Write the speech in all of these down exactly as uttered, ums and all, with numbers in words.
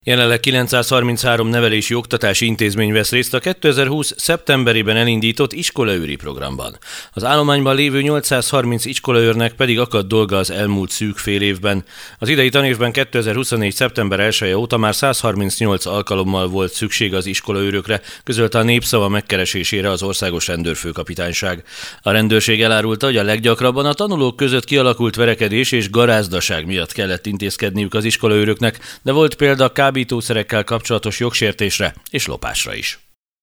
Jelenleg kilencszázharminchárom nevelési oktatási intézmény vesz részt a kétezer-húsz. szeptemberében elindított iskolaőri programban. Az állományban lévő nyolcszázharminc iskolaőrnek pedig akadt dolga az elmúlt szűk fél évben. Az idei tanévben kétezer-huszonnégy. szeptember elseje óta már százharmincnyolc alkalommal volt szükség az iskolaőrökre, közölte a Népszava megkeresésére az Országos Rendőrfőkapitányság. A rendőrség elárulta, hogy a leggyakrabban a tanulók között kialakult verekedés és garázdaság miatt kellett intézkedniük az iskolaőröknek, de volt példa kábítószerekkel kapcsolatos jogsértésre és lopásra is.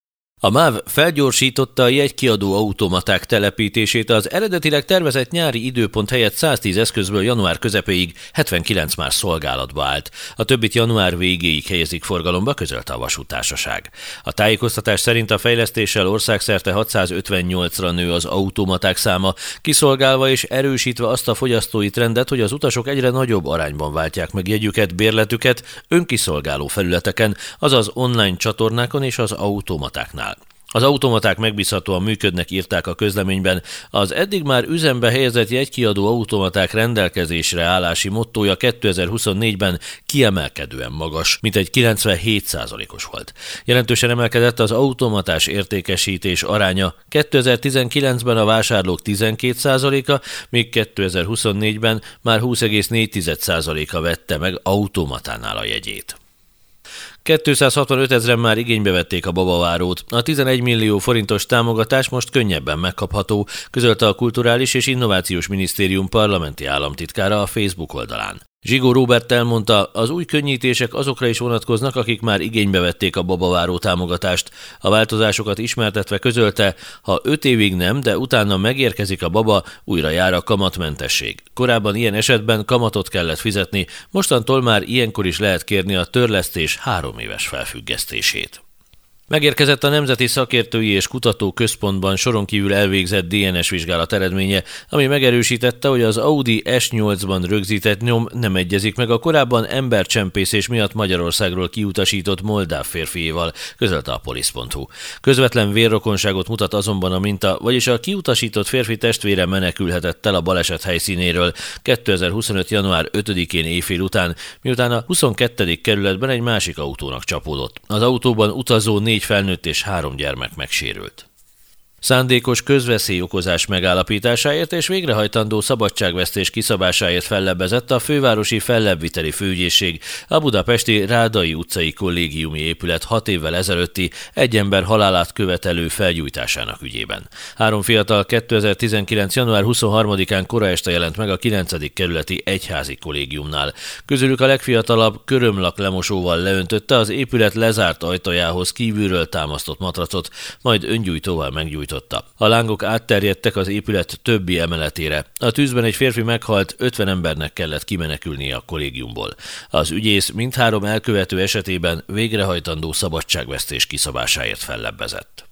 A MÁV felgyorsította a jegykiadó automaták telepítését, az eredetileg tervezett nyári időpont helyett száztíz eszközből január közepéig hetvenkilenc már szolgálatba állt. A többit január végéig helyezik forgalomba, közölte a vasúttársaság. A tájékoztatás szerint a fejlesztéssel országszerte hatszázötvennyolcra nő az automaták száma, kiszolgálva és erősítve azt a fogyasztói trendet, hogy az utasok egyre nagyobb arányban váltják meg jegyüket, bérletüket önkiszolgáló felületeken, azaz online csatornákon és az automatáknál. Az automaták megbízhatóan működnek, írták a közleményben. Az eddig már üzembe helyezett jegykiadó automaták rendelkezésre állási mottója kétezer-huszonnégyben kiemelkedően magas, mintegy kilencvenhét százalékos volt. Jelentősen emelkedett az automatás értékesítés aránya. kétezer-tizenkilencben a vásárlók tizenkét százaléka, míg kétezer-huszonnégyben már húsz egész négy százaléka vette meg automatánál a jegyét. kétszázhatvanöt ezren már igénybe vették a babavárót. A tizenegy millió forintos támogatás most könnyebben megkapható, közölte a Kulturális és Innovációs Minisztérium parlamenti államtitkára a Facebook oldalán. Zsigó Róbert elmondta, az új könnyítések azokra is vonatkoznak, akik már igénybe vették a babaváró támogatást. A változásokat ismertetve közölte, ha öt évig nem, de utána megérkezik a baba, újra jár a kamatmentesség. Korábban ilyen esetben kamatot kellett fizetni, mostantól már ilyenkor is lehet kérni a törlesztés három éves felfüggesztését. Megérkezett a Nemzeti Szakértői és Kutató Központban soron kívül elvégzett dé en es vizsgálat eredménye, ami megerősítette, hogy az Audi es nyolcban rögzített nyom nem egyezik meg a korábban embercsempészés miatt Magyarországról kiutasított moldáv férfiéval, közölte a polisz pont hu. Közvetlen vérrokonságot mutat azonban a minta, vagyis a kiutasított férfi testvére menekülhetett el a baleset helyszínéről kétezer-huszonöt. január ötödikén éjfél után, miután a huszonkettedik kerületben egy másik autónak csapódott. Az autóban utazó négy felnőtt és három gyermek megsérült. Szándékos közveszélyokozás megállapításáért és végrehajtandó szabadságvesztés kiszabásáért fellebbezett a fővárosi fellebbviteli főügyészség a budapesti Rádai utcai kollégiumi épület hat évvel ezelőtti egy ember halálát követelő felgyújtásának ügyében. Három fiatal kétezer-tizenkilenc. január huszonharmadikán kora este jelent meg a kilencedik kerületi egyházi kollégiumnál. Közülük a legfiatalabb körömlak lemosóval leöntötte az épület lezárt ajtajához kívülről támasztott matracot, majd öngyújtóval meggyújtott. A lángok átterjedtek az épület többi emeletére. A tűzben egy férfi meghalt, ötven embernek kellett kimenekülnie a kollégiumból. Az ügyész mindhárom elkövető esetében végrehajtandó szabadságvesztés kiszabásáért fellebbezett.